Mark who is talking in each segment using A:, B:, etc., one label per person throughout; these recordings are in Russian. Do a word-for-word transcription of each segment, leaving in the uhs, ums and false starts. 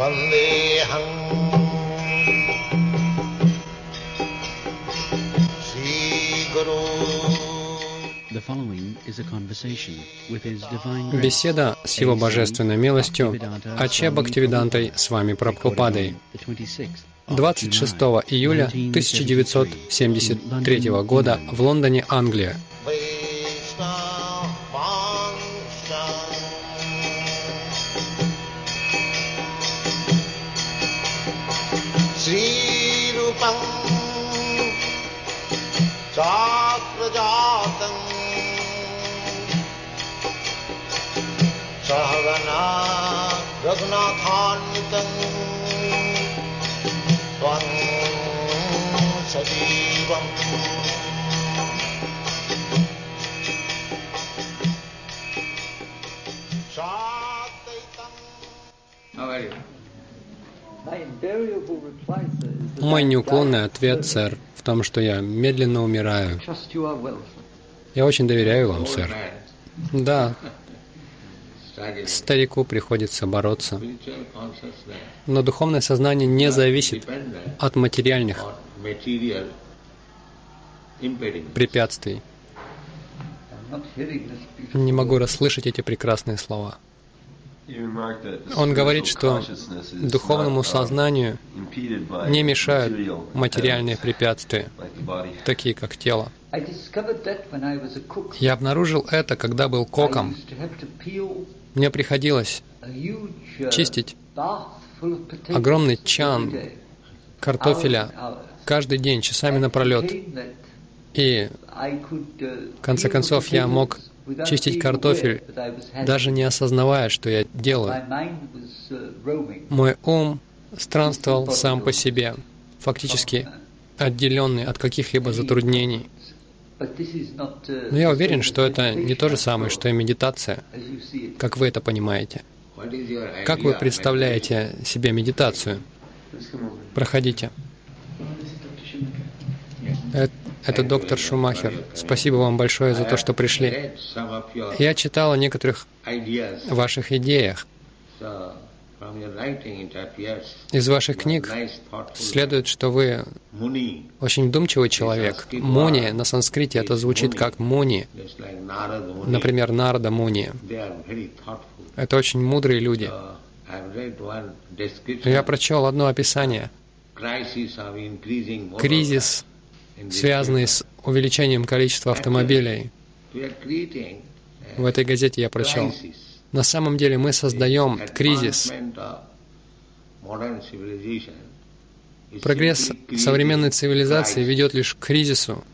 A: Беседа с Его Божественной милостью Аче Бхактивидантой с вами Прабхупадой двадцать шестого июля тысяча девятьсот семьдесят третьего года в Лондоне, Англия. Мой неуклонный ответ, сэр, в том, что я медленно умираю. Я очень доверяю вам, сэр. Да, старику приходится бороться. Но духовное сознание не зависит от материальных препятствий. Не могу расслышать эти прекрасные слова. Он говорит, что духовному сознанию не мешают материальные препятствия, такие как тело. Я обнаружил это, когда был коком. Мне приходилось чистить огромный чан картофеля каждый день, часами напролет. И, в конце концов, я мог чистить картофель, даже не осознавая, что я делаю. Мой ум странствовал сам по себе, фактически отделенный от каких-либо затруднений. Но я уверен, что это не то же самое, что и медитация, как вы это понимаете. Как вы представляете себе медитацию? Проходите. Это, это доктор Шумахер. Спасибо вам большое за то, что пришли. Я читал о некоторых ваших идеях. Из ваших книг следует, что вы очень вдумчивый человек. Муни на санскрите это звучит как муни. Например, Нарада Муни. Это очень мудрые люди. Я прочел одно описание. Кризис, связанный с увеличением количества автомобилей. В этой газете я прочел. На самом деле мы создаем кризис. Прогресс современной цивилизации ведет лишь к кризису.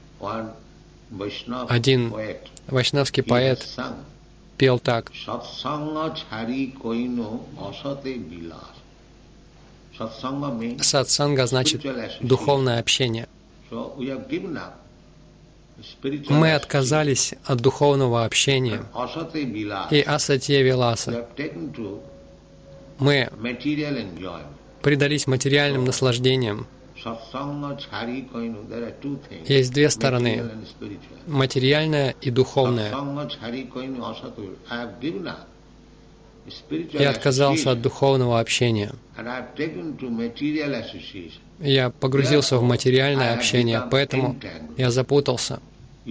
A: Один вайшнавский поэт пел так. Сатсанга значит духовное общение. Мы отказались от духовного общения и асатья виласа. Мы предались материальным наслаждениям. Есть две стороны — материальная и духовная. Я отказался от духовного общения. Я погрузился в материальное общение, поэтому я запутался.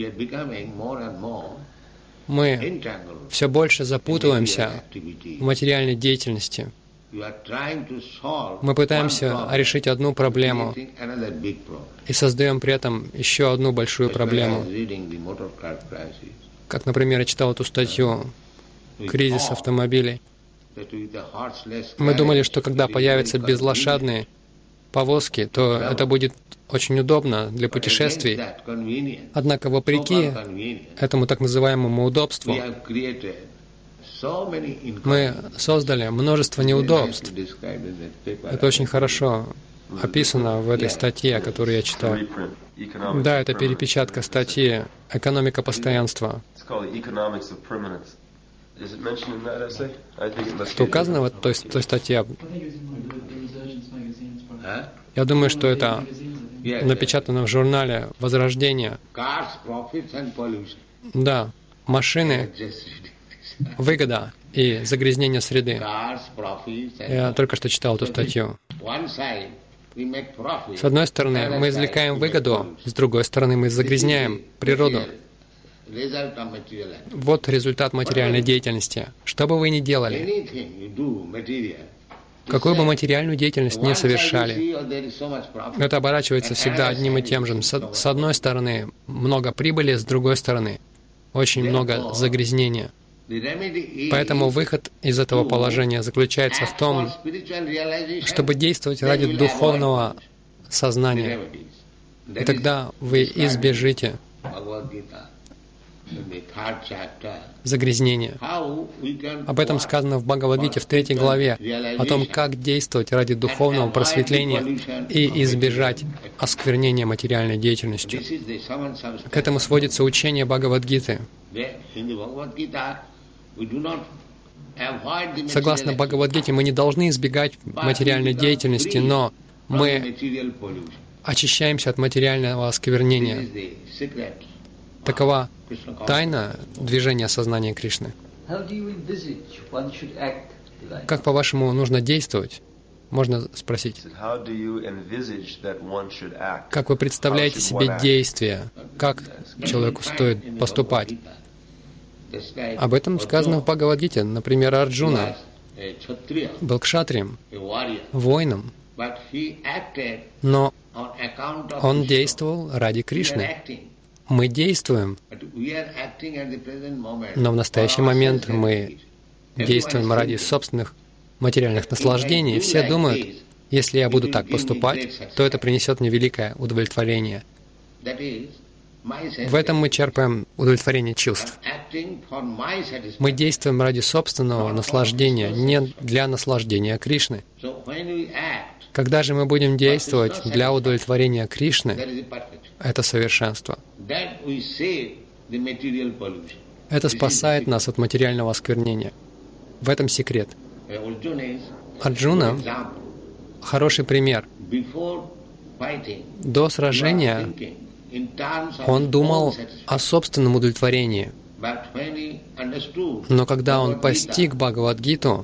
A: Мы все больше запутываемся в материальной деятельности. Мы пытаемся решить одну проблему и создаем при этом еще одну большую проблему. Как, например, я читал эту статью «Кризис автомобилей». Мы думали, что когда появятся безлошадные повозки, то это будет очень удобно для путешествий. Однако, вопреки этому так называемому удобству, мы создали множество неудобств. Это очень хорошо описано в этой статье, которую я читал. Да, это перепечатка статьи «Экономика постоянства». Это указано в той, той статье? Я думаю, что это напечатано в журнале «Возрождение». Да, машины выгода и загрязнение среды. Я только что читал эту статью. С одной стороны, мы извлекаем выгоду, с другой стороны, мы загрязняем природу. Вот результат материальной деятельности. Что бы вы ни делали, какую бы материальную деятельность ни совершали, это оборачивается всегда одним и тем же. С одной стороны, много прибыли, с другой стороны, очень много загрязнения. Поэтому выход из этого положения заключается в том, чтобы действовать ради духовного сознания. И тогда вы избежите загрязнения. Об этом сказано в Бхагавад-гите в третьей главе, о том, как действовать ради духовного просветления и избежать осквернения материальной деятельностью. К этому сводится учение Бхагавад-гиты. Согласно Бхагавад-гите, мы не должны избегать материальной деятельности, но мы очищаемся от материального осквернения. Такова тайна движения сознания Кришны. Как, по-вашему, нужно действовать? Можно спросить. Как вы представляете себе действие? Как человеку стоит поступать? Об этом сказано в Бхагавад-гите. Например, Арджуна был кшатрием, воином, но он действовал ради Кришны. Мы действуем, но в настоящий момент мы действуем ради собственных материальных наслаждений. Все думают, если я буду так поступать, то это принесет мне великое удовлетворение. В этом мы черпаем удовлетворение чувств. Мы действуем ради собственного наслаждения, не для наслаждения Кришны. Когда же мы будем действовать для удовлетворения Кришны, это совершенство. Это спасает нас от материального осквернения. В этом секрет. Арджуна — хороший пример. До сражения он думал о собственном удовлетворении. Но когда он постиг Бхагавад-гиту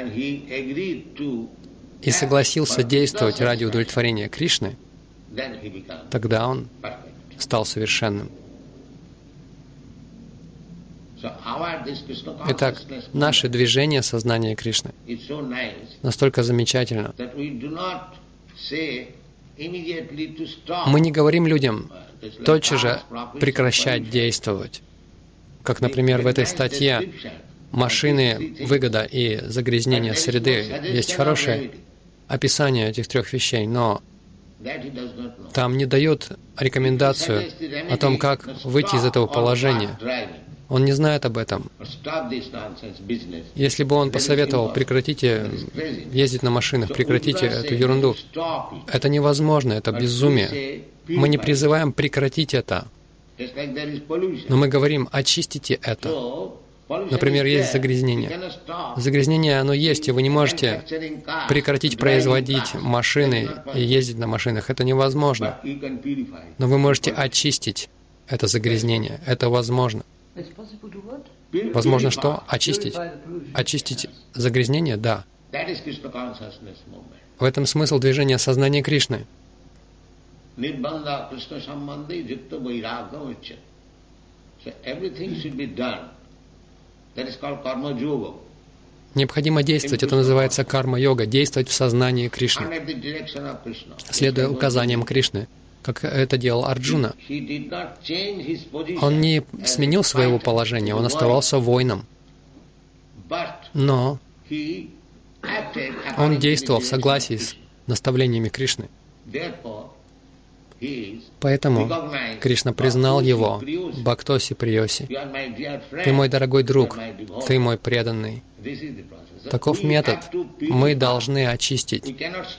A: и согласился действовать ради удовлетворения Кришны, тогда он стал совершенным. Итак, наше движение сознания Кришны настолько замечательно. Мы не говорим людям тотчас же прекращать действовать. Как, например, в этой статье «Машины, выгода и загрязнение среды» есть хорошее описание этих трех вещей, но там не дают рекомендацию о том, как выйти из этого положения. Он не знает об этом. Если бы он посоветовал, прекратите ездить на машинах, прекратите эту ерунду, это невозможно, это безумие. Мы не призываем прекратить это, но мы говорим, очистите это. Например, есть загрязнение. Загрязнение, оно есть, и вы не можете прекратить производить машины и ездить на машинах. Это невозможно. Но вы можете очистить это загрязнение. Это возможно. Возможно, что? Очистить. Очистить загрязнение? Да. В этом смысл движения сознания Кришны. Необходимо действовать, это называется карма-йога, действовать в сознании Кришны, следуя указаниям Кришны, как это делал Арджуна. Он не сменил своего положения, он оставался воином, но он действовал в согласии с наставлениями Кришны. Поэтому Кришна признал его, Бхактоси Приоси. Ты мой дорогой друг, ты мой преданный. Таков метод. Мы должны очистить.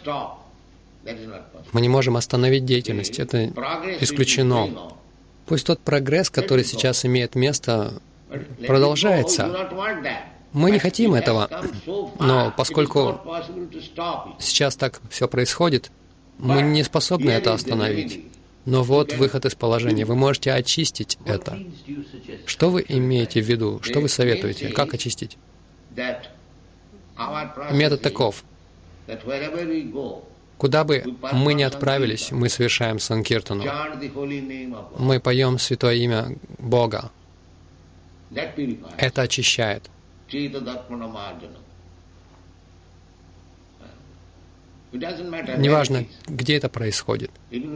A: Мы не можем остановить деятельность. Это исключено. Пусть тот прогресс, который сейчас имеет место, продолжается. Мы не хотим этого. Но поскольку сейчас так все происходит, мы не способны это остановить. Но вот выход из положения. Вы можете очистить это. Что вы имеете в виду? Что вы советуете? Как очистить? Метод таков. Куда бы мы ни отправились, мы совершаем санкиртану. Мы поем святое имя Бога. Это очищает. Неважно, где это происходит.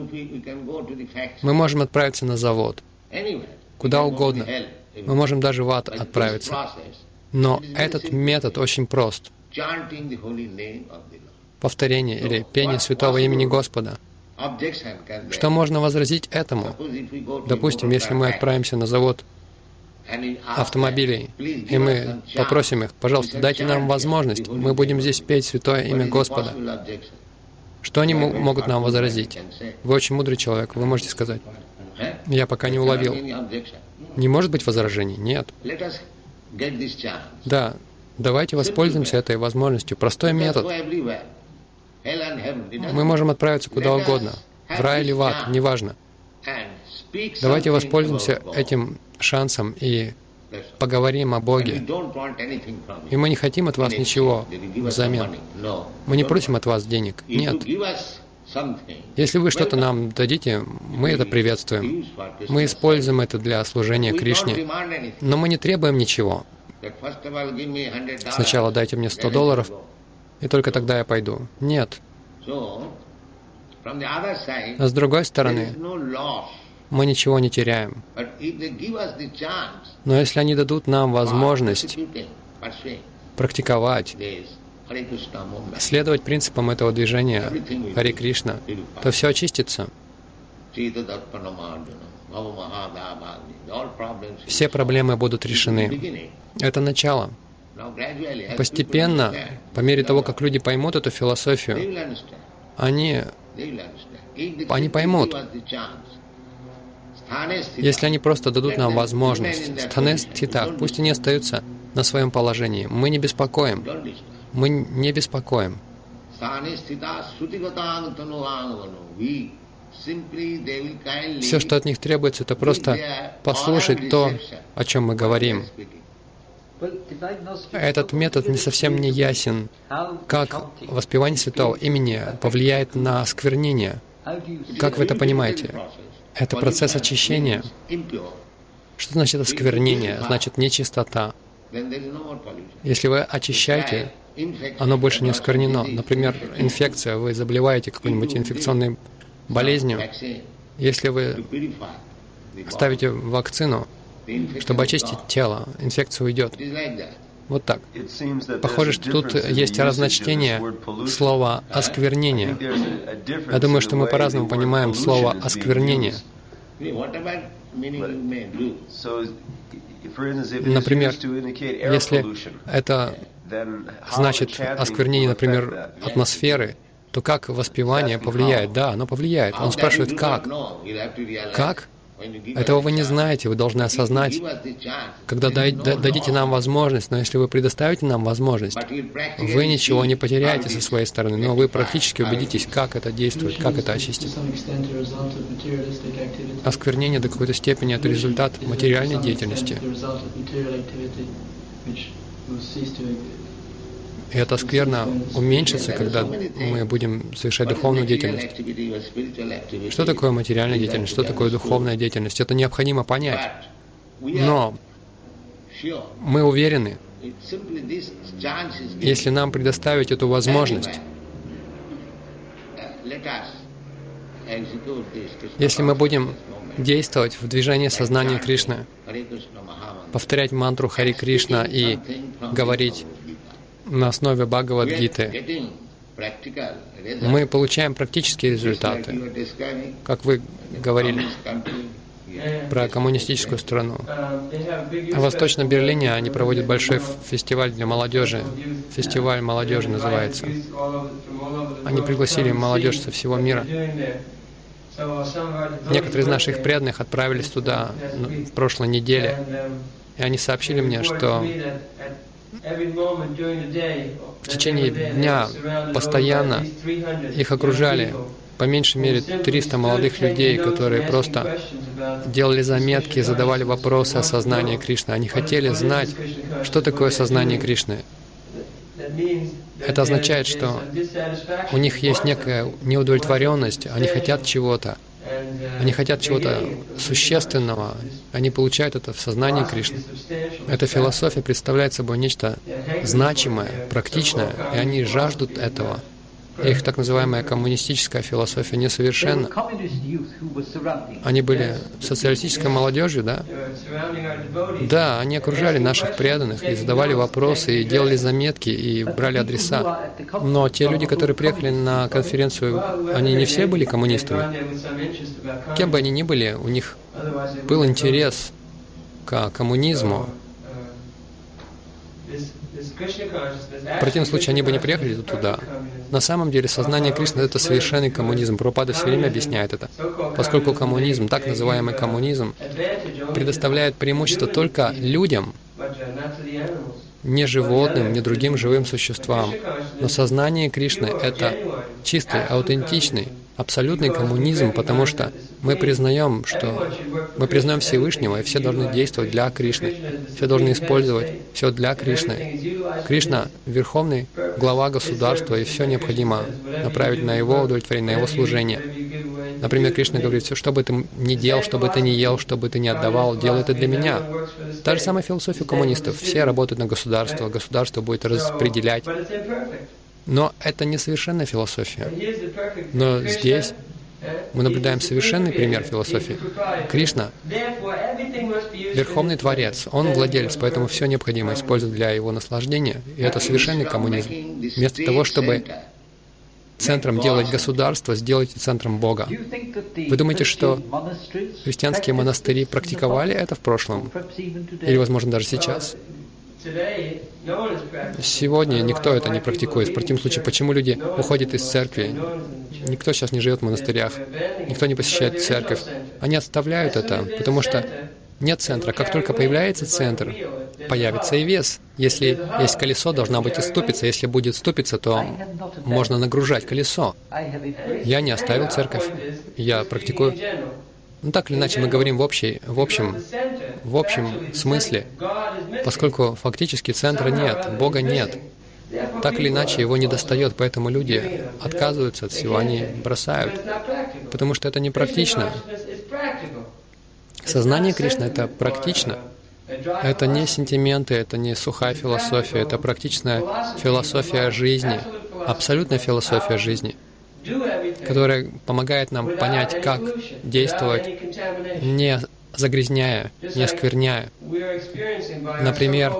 A: Мы можем отправиться на завод, куда угодно. Мы можем даже в ад отправиться. Но этот метод очень прост. Повторение или пение святого имени Господа. Что можно возразить этому? Допустим, если мы отправимся на завод автомобилей, и мы попросим их, пожалуйста, дайте нам возможность, мы будем здесь петь святое имя Господа. Что они могут нам возразить? Вы очень мудрый человек, вы можете сказать. Я пока не уловил. Не может быть возражений? Нет. Да, давайте воспользуемся этой возможностью. Простой метод. Мы можем отправиться куда угодно, в рай или в ад, неважно. Давайте воспользуемся этим шансом и поговорим о Боге. И мы не хотим от вас ничего взамен. Мы не просим от вас денег. Нет. Если вы что-то нам дадите, мы это приветствуем. Мы используем это для служения Кришне. Но мы не требуем ничего. Сначала дайте мне сто долларов, и только тогда я пойду. Нет. А с другой стороны, мы ничего не теряем. Но если они дадут нам возможность практиковать, следовать принципам этого движения Харе Кришна, то все очистится. Все проблемы будут решены. Это начало. Постепенно, по мере того, как люди поймут эту философию, они, они поймут. Если они просто дадут нам возможность, стане стхитах, пусть они остаются на своем положении. Мы не беспокоим. Мы не беспокоим. Все, что от них требуется, это просто послушать то, о чем мы говорим. Этот метод не совсем не ясен. Как воспевание святого имени повлияет на осквернение? Как вы это понимаете? Это процесс очищения. Что значит осквернение? Значит нечистота. Если вы очищаете, оно больше не осквернено. Например, инфекция, вы заболеваете какой-нибудь инфекционной болезнью. Если вы ставите вакцину, чтобы очистить тело, инфекция уйдет. Вот так. Похоже, что тут есть разночтение слова «осквернение». Я думаю, что мы по-разному понимаем слово «осквернение». Например, если это значит осквернение, например, атмосферы, то как воспевание повлияет? Да, оно повлияет. Он спрашивает, как? Как? Этого вы не знаете, вы должны осознать, когда дадите нам возможность, но если вы предоставите нам возможность, вы ничего не потеряете со своей стороны, но вы практически убедитесь, как это действует, как это очистит. Осквернение до какой-то степени — это результат материальной деятельности. И эта скверна уменьшится, когда мы будем совершать духовную деятельность. Что такое материальная деятельность? Что такое духовная деятельность? Это необходимо понять. Но мы уверены, если нам предоставить эту возможность, если мы будем действовать в движении сознания Кришны, повторять мантру Хари Кришна и говорить на основе Бхагавад-гиты, мы получаем практические результаты. Как вы говорили про коммунистическую страну. В Восточном Берлине они проводят большой фестиваль для молодежи. Фестиваль молодежи называется. Они пригласили молодежь со всего мира. Некоторые из наших преданных отправились туда в прошлой неделе, и они сообщили мне, что в течение дня постоянно их окружали по меньшей мере триста молодых людей, которые просто делали заметки, задавали вопросы о сознании Кришны. Они хотели знать, что такое сознание Кришны. Это означает, что у них есть некая неудовлетворенность, они хотят чего-то, они хотят чего-то существенного, они получают это в сознании Кришны. Эта философия представляет собой нечто значимое, практичное, и они жаждут этого. Их так называемая коммунистическая философия несовершенна. Они были социалистической молодежью, да? Да, они окружали наших преданных и задавали вопросы, и делали заметки, и брали адреса. Но те люди, которые приехали на конференцию, они не все были коммунистами. Кем бы они ни были, у них был интерес к коммунизму. В противном случае они бы не приехали туда. На самом деле сознание Кришны — это совершенный коммунизм. Прабхупада все время объясняет это. Поскольку коммунизм, так называемый коммунизм, предоставляет преимущество только людям, не животным, не другим живым существам. Но сознание Кришны — это чистый, аутентичный, абсолютный коммунизм, потому что мы признаем, что мы признаем Всевышнего, и все должны действовать для Кришны. Все должны использовать все для Кришны. Кришна — верховный глава государства, и все необходимо направить на Его удовлетворение, на Его служение. Например, Кришна говорит: все, что бы ты ни делал, что бы ты ни ел, что бы ты ни отдавал, делай это для меня. Та же самая философия коммунистов. Все работают на государство, государство будет распределять. Но это не совершенная философия. Но здесь мы наблюдаем совершенный пример философии. Кришна — Верховный Творец, Он владелец, поэтому все необходимо использовать для Его наслаждения. И это совершенный коммунизм. Вместо того, чтобы центром делать государство, сделайте центром Бога. Вы думаете, что христианские монастыри практиковали это в прошлом? Или, возможно, даже сейчас? Сегодня никто это не практикует. В противном случае, почему люди уходят из церкви? Никто сейчас не живет в монастырях, никто не посещает церковь. Они оставляют это, потому что нет центра. Как только появляется центр, появится и вес. Если есть колесо, должна быть и ступица. Если будет ступица, то можно нагружать колесо. Я не оставил церковь. Я практикую. Ну, так или иначе, мы говорим в, общей, в, общем, в общем смысле, поскольку фактически центра нет, Бога нет. Так или иначе, Его не достает, поэтому люди отказываются от всего, они бросают, потому что это непрактично. Сознание Кришны — это практично. Это не сентименты, это не сухая философия, это практичная философия жизни, абсолютная философия жизни, которая помогает нам понять, как действовать, не загрязняя, не оскверняя. Например,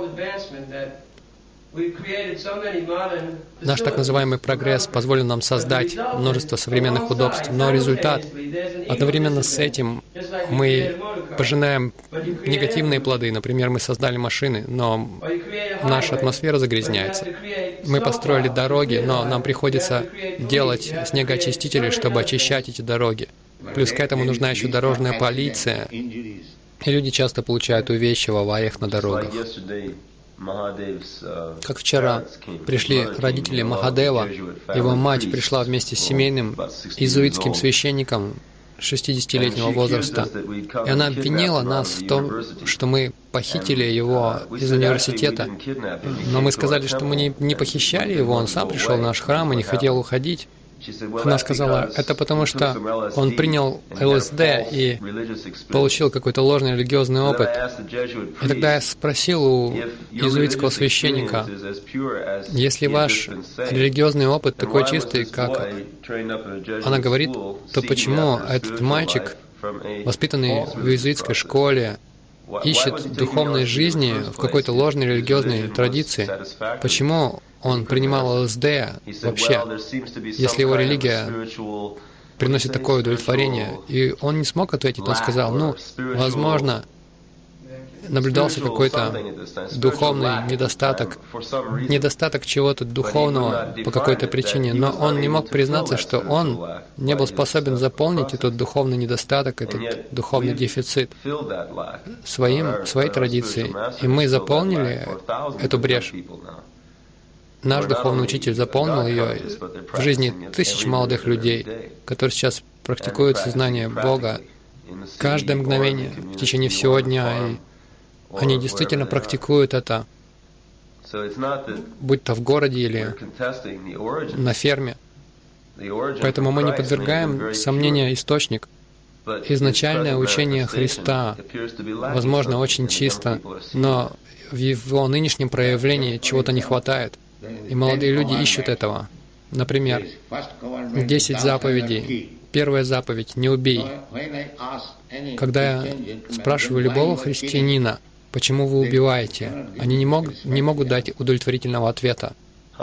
A: наш так называемый прогресс позволил нам создать множество современных удобств, но результат, одновременно с этим мы пожинаем негативные плоды. Например, мы создали машины, но наша атмосфера загрязняется. Мы построили дороги, но нам приходится делать снегоочистители, чтобы очищать эти дороги. Плюс к этому нужна еще дорожная полиция. И люди часто получают увечья в авариях на дорогах. Как вчера пришли родители Махадева, его мать пришла вместе с семейным иезуитским священником шестидесятилетнего возраста, и она обвинила нас в том, что мы похитили его из университета. Но мы сказали, что мы не, не похищали его, он сам пришел в наш храм и не хотел уходить. Она сказала, это потому что он принял ЛСД и получил какой-то ложный религиозный опыт. И тогда я спросил у иезуитского священника, если ваш религиозный опыт такой чистый, как она говорит, то почему этот мальчик, воспитанный в иезуитской школе, ищет духовной жизни в какой-то ложной религиозной традиции? Почему он принимал ЛСД вообще, если его религия приносит такое удовлетворение? И он не смог ответить, он сказал, ну, возможно, наблюдался какой-то духовный недостаток, недостаток чего-то духовного по какой-то причине, но он не мог признаться, что он не был способен заполнить этот духовный недостаток, этот духовный дефицит своим, своей традицией. И мы заполнили эту брешь. наш духовный учитель заполнил ее в жизни тысяч молодых людей, которые сейчас практикуют сознание Бога каждое мгновение в течение всего дня, и они действительно практикуют это, будь то в городе или на ферме. Поэтому мы не подвергаем сомнению источник. Изначальное учение Христа, возможно, очень чисто, но в его нынешнем проявлении чего-то не хватает. И молодые люди ищут этого. Например, десять заповедей. Первая заповедь — не убей. Когда я спрашиваю любого христианина, почему вы убиваете, они не, мог, не могут дать удовлетворительного ответа.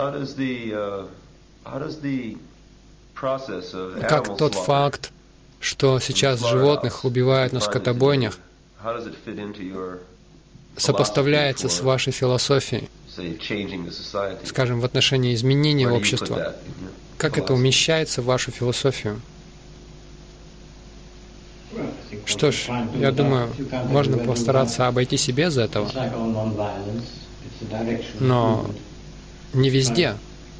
A: Как тот факт, что сейчас животных убивают на скотобойнях, сопоставляется с вашей философией, скажем, в отношении изменения общества? Как это умещается в вашу философию? Что ж, я думаю, можно постараться обойтись и без этого, но не везде.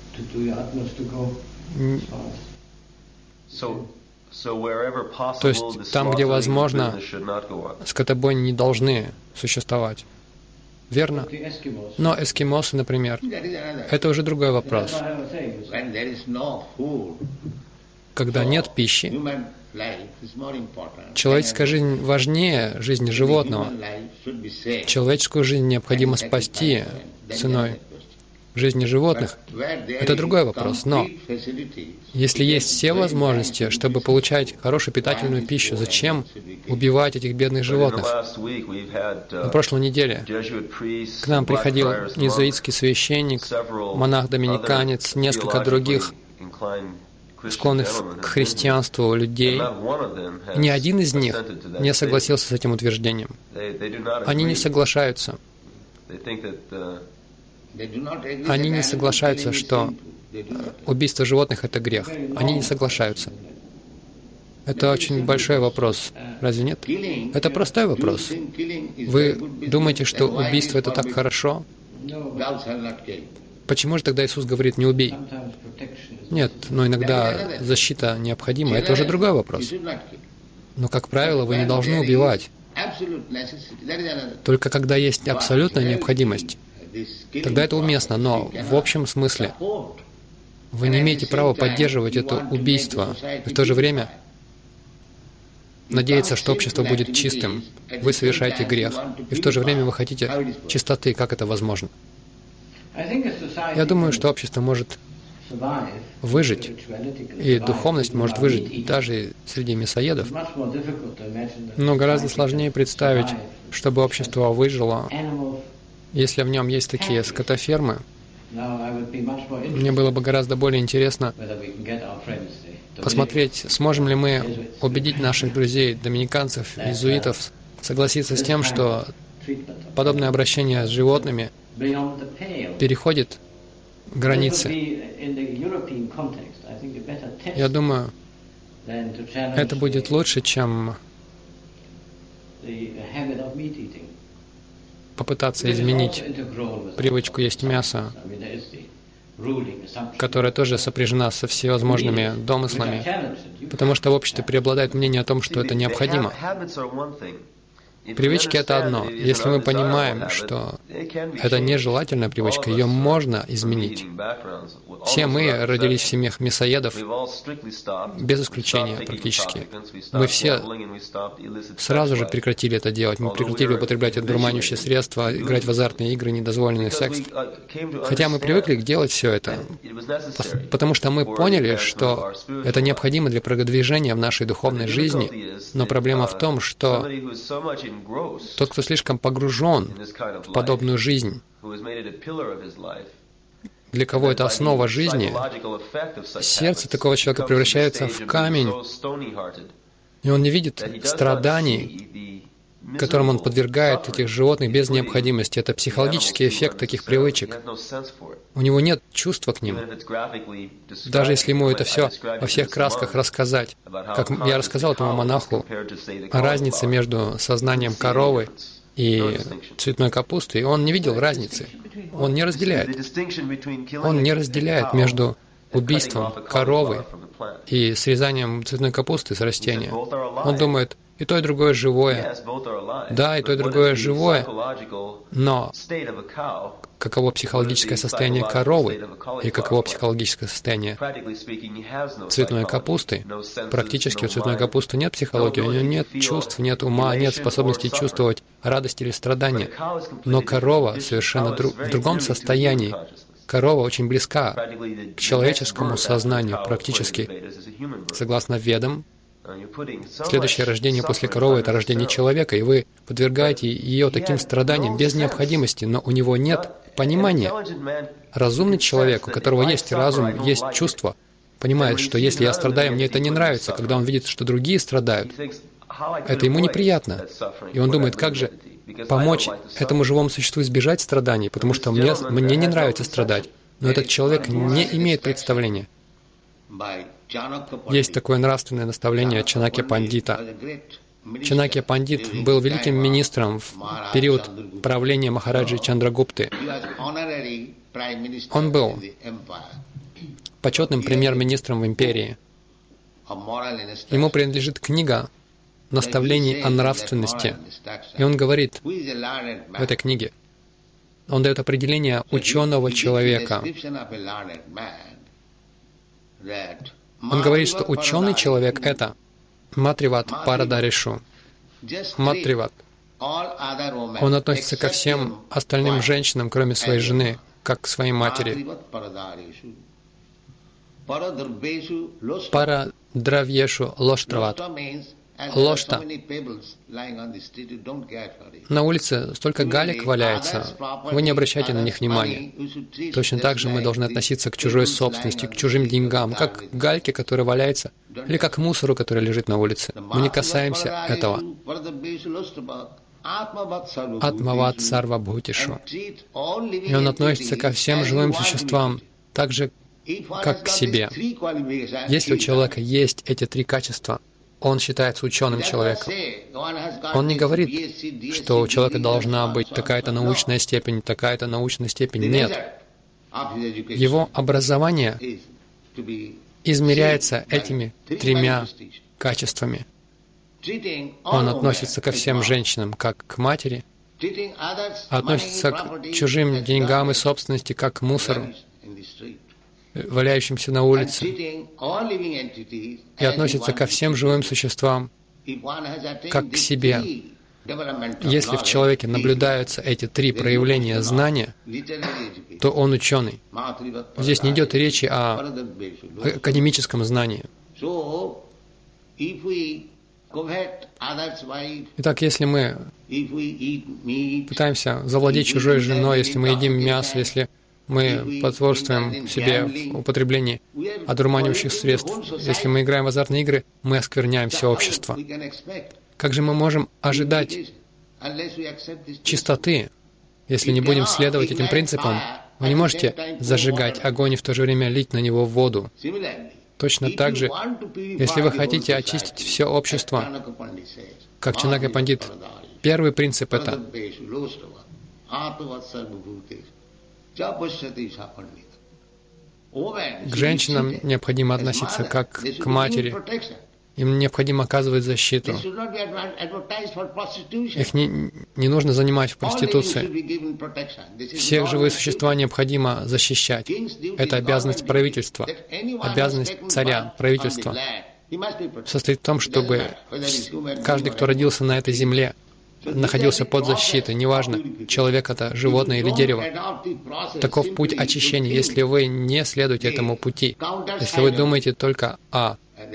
A: То есть там, где возможно, скотобойни не должны существовать. Верно? Но эскимосы, например, это уже другой вопрос. Когда нет пищи, человеческая жизнь важнее жизни животного. Человеческую жизнь необходимо спасти ценой жизни животных. Это другой вопрос. Но если есть все возможности, чтобы получать хорошую питательную пищу, зачем убивать этих бедных животных? На прошлой неделе к нам приходил иезуитский священник, монах-доминиканец, несколько других склонных к христианству людей. Ни один из них не согласился с этим утверждением. Они не соглашаются. Они не соглашаются, что убийство животных — это грех. Они не соглашаются. Это очень большой вопрос, разве нет? Это простой вопрос. Вы думаете, что убийство — это так хорошо? Почему же тогда Иисус говорит «не убей»? Нет, но иногда защита необходима. Это уже другой вопрос. Но, как правило, вы не должны убивать. Только когда есть абсолютная необходимость, тогда это уместно, но в общем смысле вы не имеете права поддерживать это убийство и в то же время надеяться, что общество будет чистым. Вы совершаете грех, и в то же время вы хотите чистоты. Как это возможно? Я думаю, что общество может выжить, и духовность может выжить даже среди мясоедов. Но гораздо сложнее представить, чтобы общество выжило, если в нем есть такие скотофермы. Мне было бы гораздо более интересно посмотреть, сможем ли мы убедить наших друзей, доминиканцев, иезуитов, согласиться с тем, что подобное обращение с животными переходит границы. Я думаю, это будет лучше, чем попытаться изменить привычку есть мясо, которая тоже сопряжена со всевозможными домыслами, потому что в обществе преобладает мнение о том, что это необходимо. Привычки — это одно. Если мы понимаем, что это нежелательная привычка, ее можно изменить. Все мы родились в семьях мясоедов, без исключения практически. Мы все сразу же прекратили это делать. Мы прекратили употреблять одурманивающие средства, играть в азартные игры, недозволенный секс. Хотя мы привыкли делать все это, потому что мы поняли, что это необходимо для продвижения в нашей духовной жизни. Но проблема в том, что тот, кто слишком погружен в подобную жизнь, для кого это основа жизни, сердце такого человека превращается в камень, и он не видит страданий, которым он подвергает этих животных без необходимости. Это психологический эффект таких привычек. У него нет чувства к ним. Даже если ему это все во всех красках рассказать, как я рассказал этому монаху о разнице между сознанием коровы и цветной капусты, и он не видел разницы. Он не разделяет. Он не разделяет между убийством коровы и срезанием цветной капусты с растения. Он думает, и то, и другое живое. Да, и то, и другое живое, но каково психологическое состояние коровы и каково психологическое состояние цветной капусты? Практически у цветной капусты нет психологии, у нее нет чувств, нет ума, нет способности чувствовать радость или страдание. Но корова совершенно дру- в другом состоянии. Корова очень близка к человеческому сознанию практически. Согласно Ведам, следующее рождение после коровы — это рождение человека, и вы подвергаете ее таким страданиям без необходимости, но у него нет понимания. Разумный человек, у которого есть разум, есть чувство, понимает, что если я страдаю, мне это не нравится. Когда он видит, что другие страдают, это ему неприятно. И он думает, как же помочь этому живому существу избежать страданий, потому что мне, мне не нравится страдать. Но этот человек не имеет представления. Есть такое нравственное наставление Чанакья Пандита. Чанакья Пандит был великим министром в период правления Махараджи Чандрагупты. Он был почетным премьер-министром в империи. Ему принадлежит книга наставлений о нравственности. И он говорит в этой книге, он дает определение ученого человека. Он говорит, что ученый человек — это Матриват Парадаришу. Матриват. Он относится ко всем остальным женщинам, кроме своей жены, как к своей матери. Парадравьешу лоштрават. Лошта. На улице столько галек валяется, вы не обращайте на них внимания. Точно так же мы должны относиться к чужой собственности, к чужим деньгам, как к гальке, которая валяется, или как к мусору, который лежит на улице. Мы не касаемся этого. Атмават сарвабхутишу. И он относится ко всем живым существам так же, как к себе. Если у человека есть эти три качества, он считается ученым человеком. Он не говорит, что у человека должна быть такая-то научная степень, такая-то научная степень. Нет. Его образование измеряется этими тремя качествами. Он относится ко всем женщинам, как к матери, относится к чужим деньгам и собственности, как к мусору, валяющимся на улице, и относится ко всем живым существам, как к себе. Если в человеке наблюдаются эти три проявления знания, то он ученый. Здесь не идет речи о академическом знании. Итак, если мы пытаемся завладеть чужой женой, если мы едим мясо, если мы потворствуем себе в употреблении одурманивающих средств, если мы играем в азартные игры, мы оскверняем все общество. Как же мы можем ожидать чистоты, если не будем следовать этим принципам? Вы не можете зажигать огонь и в то же время лить на него воду. Точно так же, если вы хотите очистить все общество, как Чанакья Пандит, первый принцип — это к женщинам необходимо относиться как к матери. Им необходимо оказывать защиту. Их не, не нужно занимать в проституции. Всех живых существа необходимо защищать. Это обязанность правительства, обязанность царя, правительства. Состоит в том, чтобы каждый, кто родился на этой земле, находился под защитой, неважно, человек это, животное или дерево. Таков путь очищения. Если вы не следуете этому пути, если вы думаете только о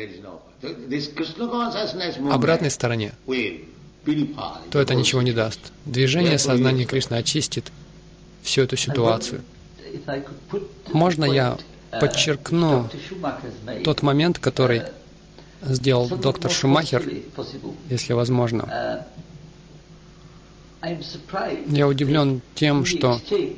A: обратной стороне, то это ничего не даст. Движение сознания Кришны очистит всю эту ситуацию. Можно я подчеркну тот момент, который сделал доктор Шумахер, если возможно. Я удивлен тем, что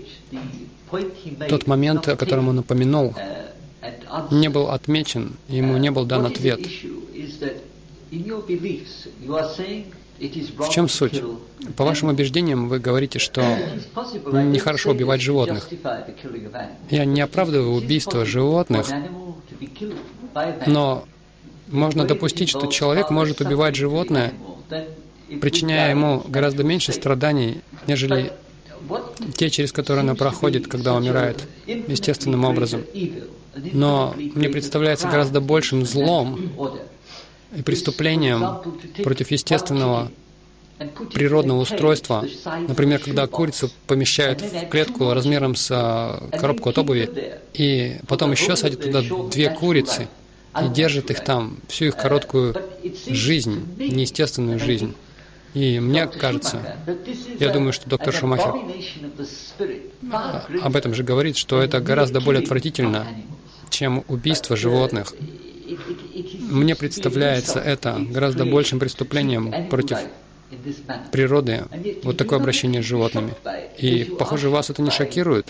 A: тот момент, о котором он упомянул, не был отмечен, ему не был дан ответ. В чем суть? По вашим убеждениям, вы говорите, что нехорошо убивать животных. Я не оправдываю убийство животных, но можно допустить, что человек может убивать животное, причиняя ему гораздо меньше страданий, нежели те, через которые оно проходит, когда умирает естественным образом. Но мне представляется гораздо большим злом и преступлением против естественного природного устройства. Например, когда курицу помещают в клетку размером с коробку от обуви, и потом еще садят туда две курицы и держат их там всю их короткую жизнь, неестественную жизнь. И мне кажется, я думаю, что доктор Шумахер об этом же говорит, что это гораздо более отвратительно, чем убийство животных. Мне представляется это гораздо большим преступлением против природы, вот такое обращение с животными. И, похоже, вас это не шокирует,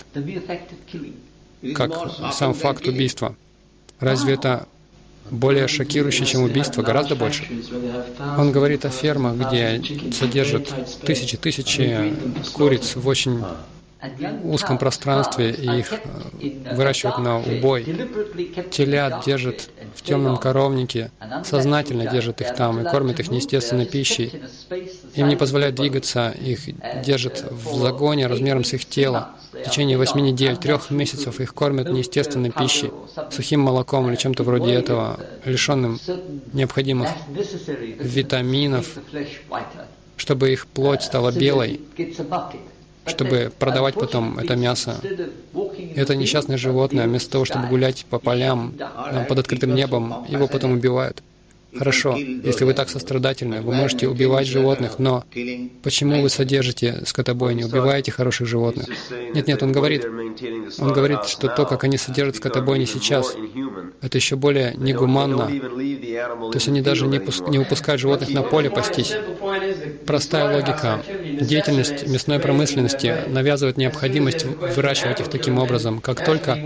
A: как сам факт убийства. Разве это более шокирующее, чем убийство? Гораздо больше. Он говорит о фермах, где содержат тысячи-тысячи куриц в очень узком пространстве, и их выращивают на убой. Телят держат в темном коровнике, сознательно держат их там и кормят их неестественной пищей. Им не позволяют двигаться, их держат в загоне размером с их тело. В течение восьми недель, трех месяцев их кормят неестественной пищей, сухим молоком или чем-то вроде этого, лишенным необходимых витаминов, чтобы их плоть стала белой, чтобы продавать потом это мясо. Это несчастное животное, вместо того, чтобы гулять по полям под открытым небом, его потом убивают. Хорошо, если вы так сострадательны, вы можете убивать животных, но почему вы содержите скотобойню, убиваете хороших животных? Нет-нет, он говорит, он говорит, что то, как они содержат скотобойни сейчас, это еще более негуманно. То есть они даже не, пуск, не выпускают животных на поле пастись. Простая логика. Деятельность мясной промышленности навязывает необходимость выращивать их таким образом. Как только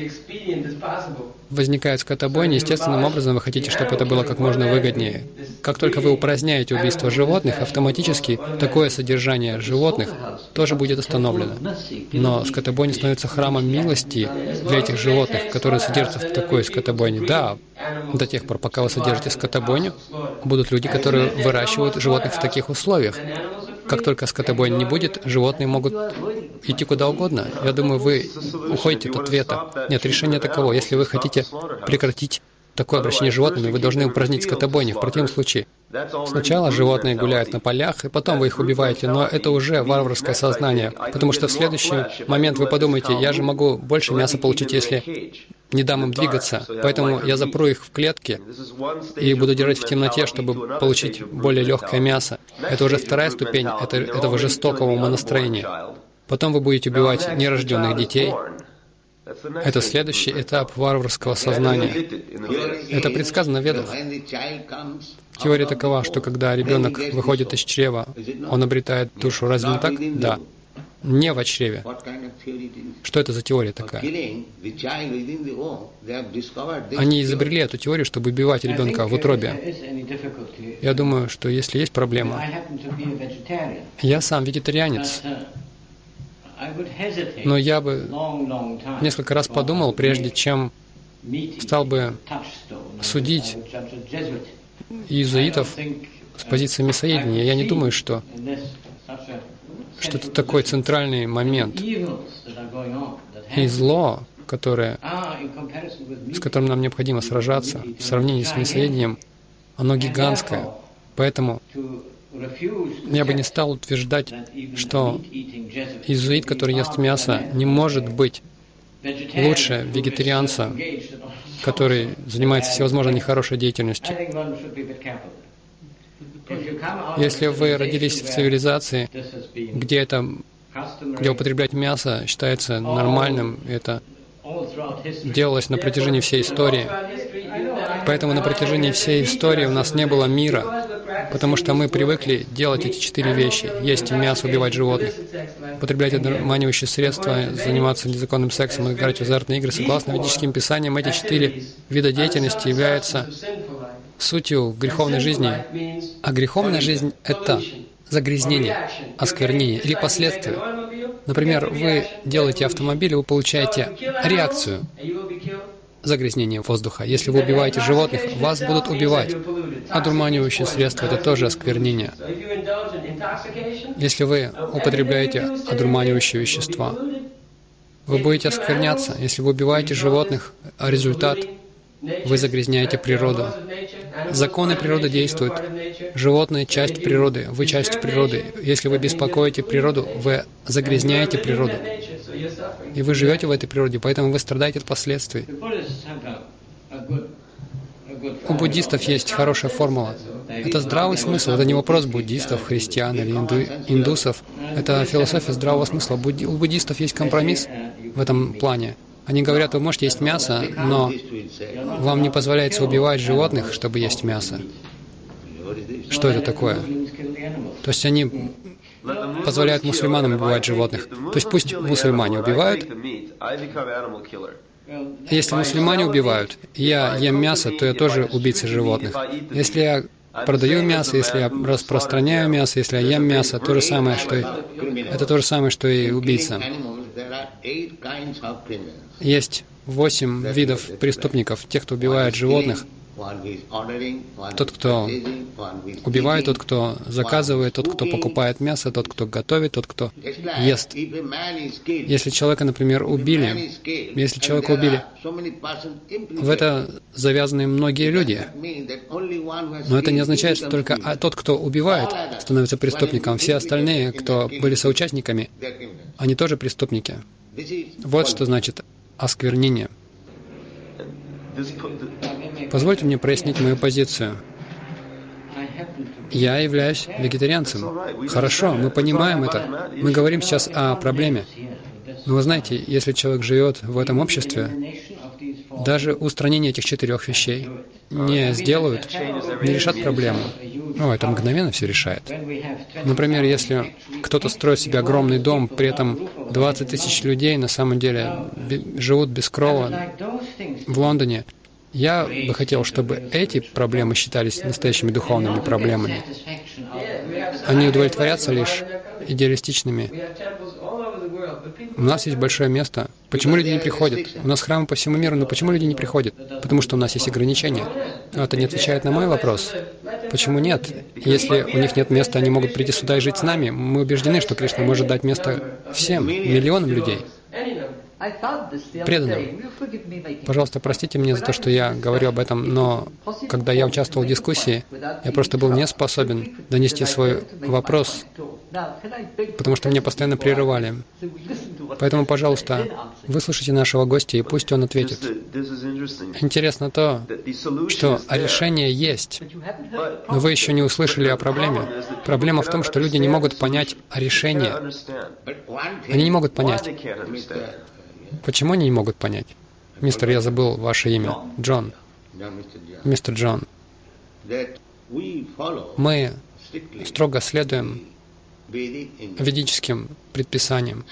A: возникает скотобойня, естественным образом вы хотите, чтобы это было как можно выгоднее. Как только вы упраздняете убийство животных, автоматически такое содержание животных тоже будет остановлено. Но скотобойня становится храмом милости для этих животных, которые содержатся в такой скотобойне. Да, до тех пор, пока вы содержите скотобойню, будут люди, которые выращивают животных в таких условиях. Как только скотобойни не будет, животные могут идти куда угодно. Я думаю, вы уходите от ответа. Нет, решение таково. Если вы хотите прекратить такое обращение с животными, вы должны упразднить скотобойни. В противном случае, сначала животные гуляют на полях, и потом вы их убиваете, но это уже варварское сознание, потому что в следующий момент вы подумаете, я же могу больше мяса получить, если не дам им двигаться, поэтому я запру их в клетке и буду держать в темноте, чтобы получить более легкое мясо. Это уже вторая ступень это, этого жестокого умонастроения. Потом вы будете убивать нерожденных детей. Это следующий этап варварского сознания. Это предсказано в Ведах. Теория такова, что когда ребенок выходит из чрева, он обретает душу. Разве не так? Да. Не в чреве. Что это за теория такая? Они изобрели эту теорию, чтобы убивать ребенка в утробе. Я думаю, что если есть проблема, я сам вегетарианец, но я бы несколько раз подумал, прежде чем стал бы судить иезуитов с позиции мясоедения. Я не думаю, что, что это такой центральный момент. И зло, которое, с которым нам необходимо сражаться, в сравнении с мясоедением, оно гигантское. Поэтому я бы не стал утверждать, что иезуит, который ест мясо, не может быть лучше вегетарианца, который занимается всевозможной нехорошей деятельностью. Если вы родились в цивилизации, где это, где употреблять мясо считается нормальным, это делалось на протяжении всей истории. Поэтому на протяжении всей истории у нас не было мира, потому что мы привыкли делать эти четыре вещи: есть мясо, убивать животных, употреблять одурманивающие средства, заниматься незаконным сексом, играть в азартные игры. Согласно ведическим писаниям, эти четыре вида деятельности являются сутью греховной жизни. А греховная жизнь — это загрязнение, осквернение или последствия. Например, вы делаете автомобиль, и вы получаете реакцию загрязнения воздуха. Если вы убиваете животных, вас будут убивать. Одурманивающие средства — это тоже осквернение. Если вы употребляете одурманивающие вещества, вы будете оскверняться. Если вы убиваете животных, а результат — вы загрязняете природу. Законы природы действуют. Животные — часть природы, вы — часть природы. Если вы беспокоите природу, вы загрязняете природу. И вы живете в этой природе, поэтому вы страдаете от последствий. У буддистов есть хорошая формула. Это здравый смысл, это не вопрос буддистов, христиан или инду, индусов. Это философия здравого смысла. Будди, у буддистов есть компромисс в этом плане. Они говорят, вы можете есть мясо, но вам не позволяется убивать животных, чтобы есть мясо. Что это такое? То есть они позволяют мусульманам убивать животных. То есть пусть мусульмане убивают. Если мусульмане убивают, я ем мясо, то я тоже убийца животных. Если я продаю мясо, если я распространяю мясо, если я ем мясо, то же самое, что и... это то же самое, что и убийца. Есть восемь видов преступников. Те, кто убивает животных, тот, кто убивает, тот, кто заказывает, тот, кто покупает мясо, тот, кто готовит, тот, кто ест. Если человека, например, убили, если человека убили, в это завязаны многие люди. Но это не означает, что только тот, кто убивает, становится преступником. Все остальные, кто были соучастниками, они тоже преступники. Вот что значит осквернение. Позвольте мне прояснить мою позицию. Я являюсь вегетарианцем. Хорошо, мы понимаем это. Мы говорим сейчас о проблеме. Но вы знаете, если человек живет в этом обществе, даже устранение этих четырех вещей не сделают, не решат проблему. О, это мгновенно все решает. Например, если кто-то строит себе огромный дом, при этом двадцать тысяч людей на самом деле живут без крова в Лондоне, я бы хотел, чтобы эти проблемы считались настоящими духовными проблемами. Они удовлетворятся лишь идеалистичными. У нас есть большое место. Почему люди не приходят? У нас храмы по всему миру, но почему люди не приходят? Потому что у нас есть ограничения. Но это не отвечает на мой вопрос. Почему нет? Если у них нет места, они могут прийти сюда и жить с нами. Мы убеждены, что Кришна может дать место всем, миллионам людей. Преданным. Пожалуйста, простите меня за то, что я говорю об этом, но когда я участвовал в дискуссии, я просто был не способен донести свой вопрос, потому что меня постоянно прерывали. Поэтому, пожалуйста, выслушайте нашего гостя, и пусть он ответит. Интересно то, что решение есть, но вы еще не услышали о проблеме. Проблема в том, что люди не могут понять решение. Они не могут понять. Почему они не могут понять? Мистер, я забыл ваше имя. Джон. Мистер Джон. Мы строго следуем ведическим предписаниям.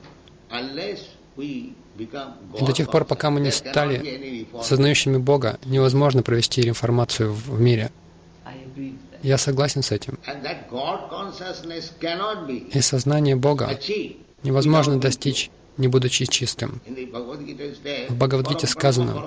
A: И до тех пор, пока мы не стали сознающими Бога, невозможно провести реформацию в мире. Я согласен с этим. И сознание Бога невозможно достичь, не будучи чистым. В Бхагавад-гите сказано: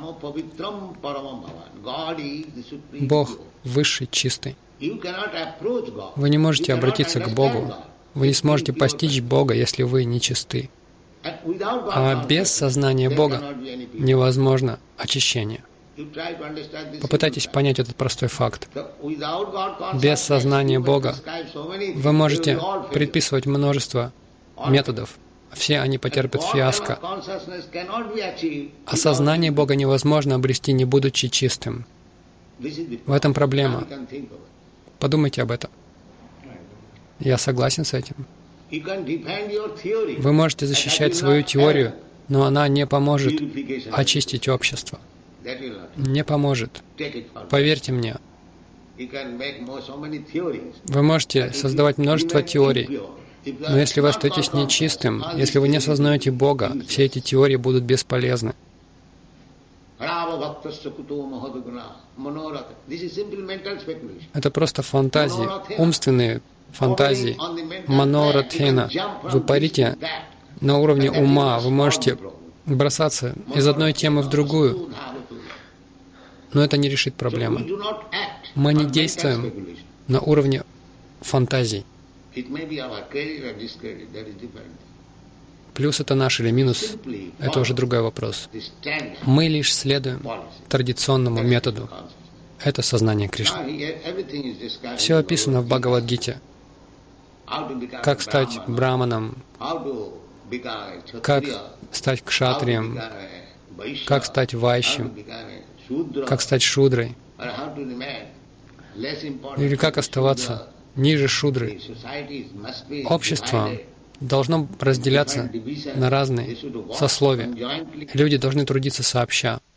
A: Бог высший, чистый. Вы не можете обратиться к Богу, вы не сможете постичь Бога, если вы не чисты. А без сознания Бога невозможно очищение. Попытайтесь понять этот простой факт. Без сознания Бога вы можете предписывать множество методов. Все они потерпят фиаско. Осознание Бога невозможно обрести, не будучи чистым. В этом проблема. Подумайте об этом. Я согласен с этим. Вы можете защищать свою теорию, но она не поможет очистить общество. Не поможет. Поверьте мне. Вы можете создавать множество теорий, но если вы остаетесь нечистым, если вы не осознаете Бога, все эти теории будут бесполезны. Это просто фантазии, умственные фантазии. Маноратхена. Вы парите на уровне ума, вы можете бросаться из одной темы в другую, но это не решит проблемы. Мы не действуем на уровне фантазий. Плюс это наш или минус, это уже другой вопрос. Мы лишь следуем традиционному методу. Это сознание Кришны. Все описано в Бхагавад-гите. Как стать браманом, как стать кшатрием, как стать вайщем, как стать шудрой, или как оставаться ниже шудры. Общество должно разделяться на разные сословия. Люди должны трудиться сообща.